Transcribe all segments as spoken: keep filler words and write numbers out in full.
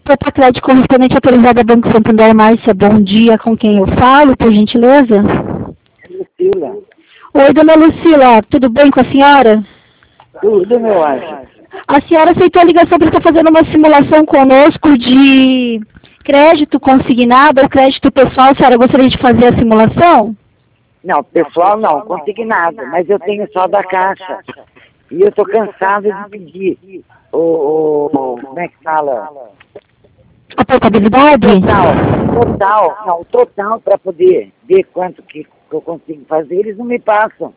Opa, Crédito correspondente autorizada Banco Santander, Márcia, bom dia, com quem eu falo, por gentileza? Lucila. Oi, dona Lucila, tudo bem com a senhora? Tudo, meu anjo. A senhora aceitou a ligação para estar fazendo uma simulação conosco de crédito consignado ou crédito pessoal. A senhora gostaria de fazer a simulação? Não, pessoal não, consignado, mas eu tenho só da Caixa. E eu estou cansado de pedir o, o, o- como é que fala? A portabilidade? Total, total, não, total para poder ver quanto que eu consigo fazer, eles não me passam.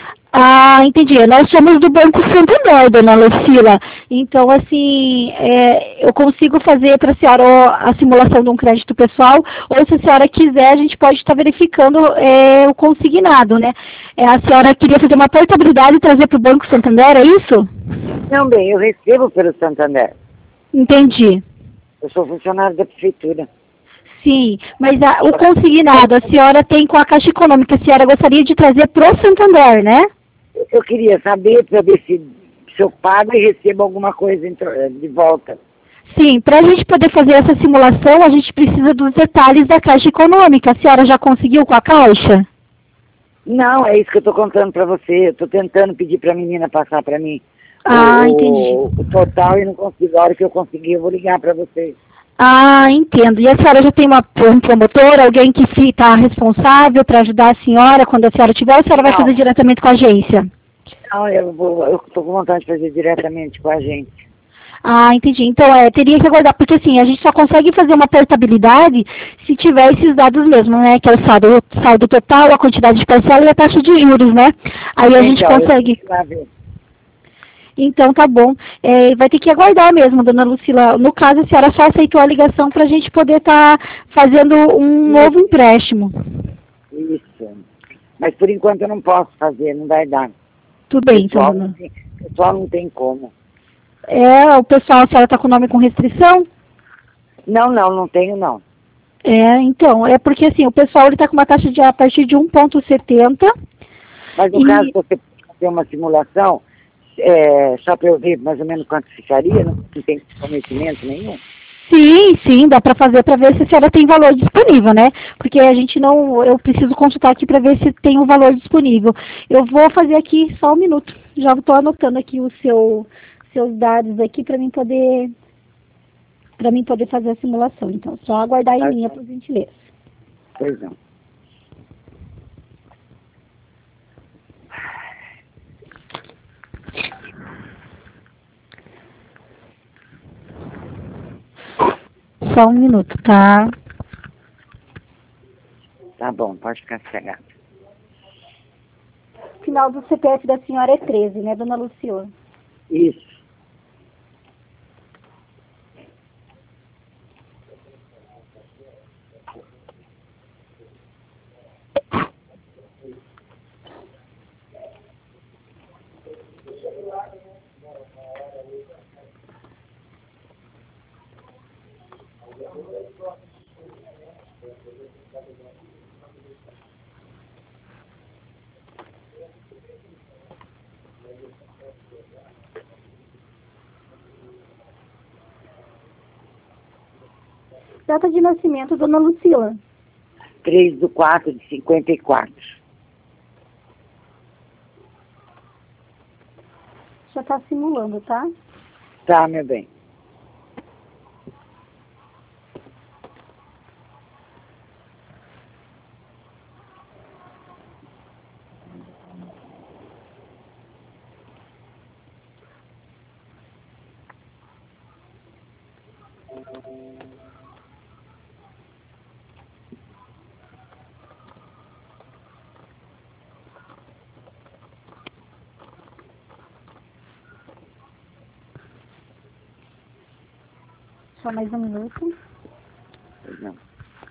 Ah, entendi. Nós somos do Banco Santander, dona Lucila. Então, assim, é, eu consigo fazer para a senhora ó, a simulação de um crédito pessoal, ou se a senhora quiser, a gente pode estar verificando é, o consignado, né? É, a senhora queria fazer uma portabilidade e trazer para o Banco Santander, é isso? Não, bem, eu recebo pelo Santander. Entendi. Eu sou funcionário da prefeitura. Sim, mas a- o consignado, a senhora tem com a Caixa Econômica, a senhora gostaria de trazer para o Santander, né? Eu queria saber para ver se, se eu pago e recebo alguma coisa em tro- de volta. Sim, para a gente poder fazer essa simulação, a gente precisa dos detalhes da Caixa Econômica. A senhora já conseguiu com a Caixa? Não, é isso que eu estou contando para você. Eu estou tentando pedir para a menina passar para mim Ah, o, entendi. o, o total e não consigo. A hora que eu conseguir, eu vou ligar para você. Ah, entendo. E a senhora já tem uma, um promotor, alguém que está responsável para ajudar a senhora quando a senhora tiver, ou a senhora vai Não, fazer diretamente com a agência? não, eu vou, eu estou com vontade de fazer diretamente com a gente. Ah, entendi. Então, é, teria que aguardar, porque assim, a gente só consegue fazer uma portabilidade se tiver esses dados mesmo, né? Que é o saldo, o saldo total, a quantidade de parcela e a taxa de juros, né? Aí a gente Então, eu tenho consegue. que ir lá ver. Então, tá bom. É, vai ter que aguardar mesmo, dona Lucila. No caso, a senhora só aceitou a ligação para a gente poder estar fazendo um novo empréstimo. Isso. Mas por enquanto eu não posso fazer, não vai dar. Tudo bem, então, Pessoal, não dona. tem, pessoal não tem como. É, o pessoal, a senhora está com o nome com restrição? Não, não, não tenho não. É, então, é porque assim, o pessoal ele está com uma taxa de a partir de um vírgula setenta. Mas no E caso você fazer uma simulação, é, só para eu ver mais ou menos quanto ficaria, não, não tem comprometimento nenhum. sim, sim, dá para fazer para ver se a senhora tem valor disponível, né? Porque a gente não, eu preciso consultar aqui para ver se tem o valor disponível. Eu vou fazer aqui só um minuto. Já estou anotando aqui o seu, seus dados aqui para mim poder, para mim poder fazer a simulação. Então, só aguardar em linha, por gentileza. Pois não. Só um minuto, tá? Tá bom, pode ficar sossegado. O final do C P F da senhora é treze, né, dona Luciana? Isso. Data de nascimento, dona Lucila. três do quatro de cinquenta e quatro. Já está simulando, tá? Tá, meu bem. Só mais um minuto. Pois não.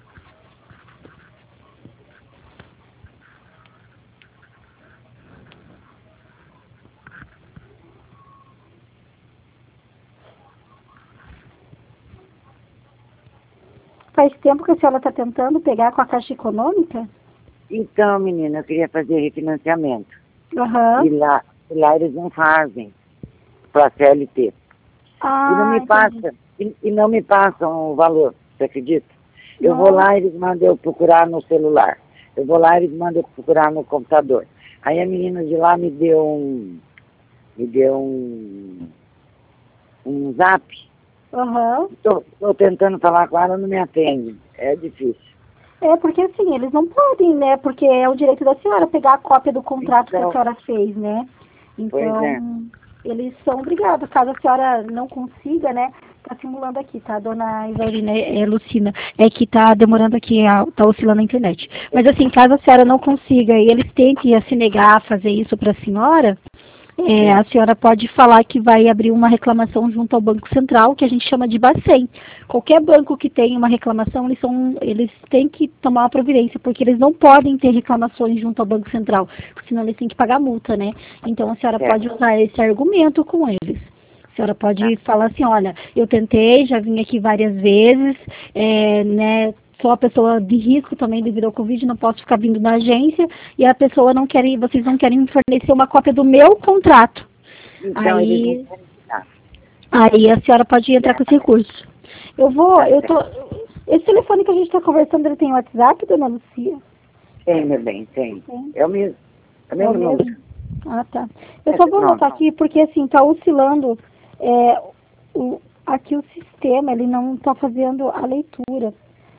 Faz tempo que a senhora está tentando pegar com a Caixa Econômica? Então, menina, eu queria fazer refinanciamento. Aham. E lá, e lá eles não fazem para C L T. Ah, E não me entendi. passa. e, e não me passam o valor, você acredita? Eu vou lá e eles mandam eu procurar no celular. Eu vou lá e eles mandam eu procurar no computador. Aí a menina de lá me deu um, me deu um, um zap. Aham. Estou tentando falar com ela, não me atende. É difícil. É, porque assim, eles não podem, né? Porque é o direito da senhora pegar a cópia do contrato Então, que a senhora fez, né? Então, pois é. eles são obrigados. Caso a senhora não consiga, né? Tá simulando aqui, tá? Dona Isaurina, é, é Lucina. É que tá demorando aqui, a, tá oscilando a internet. Mas assim, caso a senhora não consiga e eles tentem se negar a fazer isso para a senhora, é, a senhora pode falar que vai abrir uma reclamação junto ao Banco Central, que a gente chama de Bacen. Qualquer banco que tenha uma reclamação, eles, são, eles têm que tomar uma providência, porque eles não podem ter reclamações junto ao Banco Central, porque senão eles têm que pagar multa, né? Então a senhora É. pode usar esse argumento com eles. A senhora pode falar assim, olha, eu tentei, já vim aqui várias vezes, é, né, sou a pessoa de risco também devido ao Covid, não posso ficar vindo na agência, e a pessoa não quer, vocês não querem me fornecer uma cópia do meu contrato. Então, aí, eles não querem. aí a senhora pode entrar com esse recurso. Eu vou, eu tô, esse telefone que a gente está conversando, ele tem WhatsApp, dona Lucia? Tem, meu bem, tem. Tem. É o mesmo. É o É o mesmo mesmo? número. Ah, tá. Eu só vou Não, anotar não. aqui, porque assim, está oscilando, é, o, aqui o sistema, ele não está fazendo a leitura.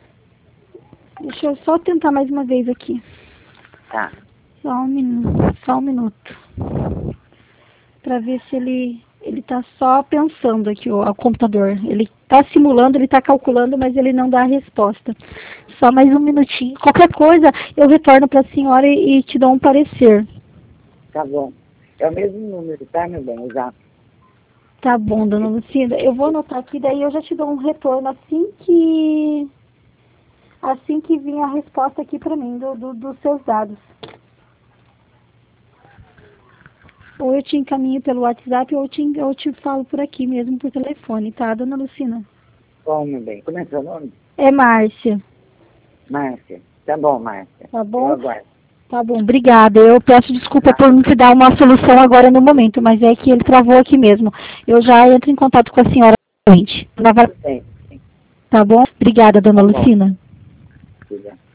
Deixa eu só tentar mais uma vez aqui. Tá. Só um minuto, só um minuto. Para ver se ele ele está só pensando aqui, o, o computador. Ele está simulando, ele está calculando, mas ele não dá a resposta. Só mais um minutinho. Qualquer coisa, eu retorno para a senhora e, e te dou um parecer. Tá bom. É o mesmo número, tá, meu bem? Exato. Tá bom, dona Lucinda. Eu vou anotar aqui, daí eu já te dou um retorno assim que assim que vir a resposta aqui para mim do, do, dos seus dados. Ou eu te encaminho pelo WhatsApp ou eu te, eu te falo por aqui mesmo, por telefone, tá, dona Lucina? Bom, meu bem. Como é seu nome? É Márcia. Márcia. Tá bom, Márcia. Tá Eu bom? aguardo. Tá bom, obrigada. Eu peço desculpa por não te dar uma solução agora no momento, mas é que ele travou aqui mesmo. Eu já entro em contato com a senhora novamente. Tem, tem. Tá bom? Obrigada, dona Tá bom. Lucina. Obrigado.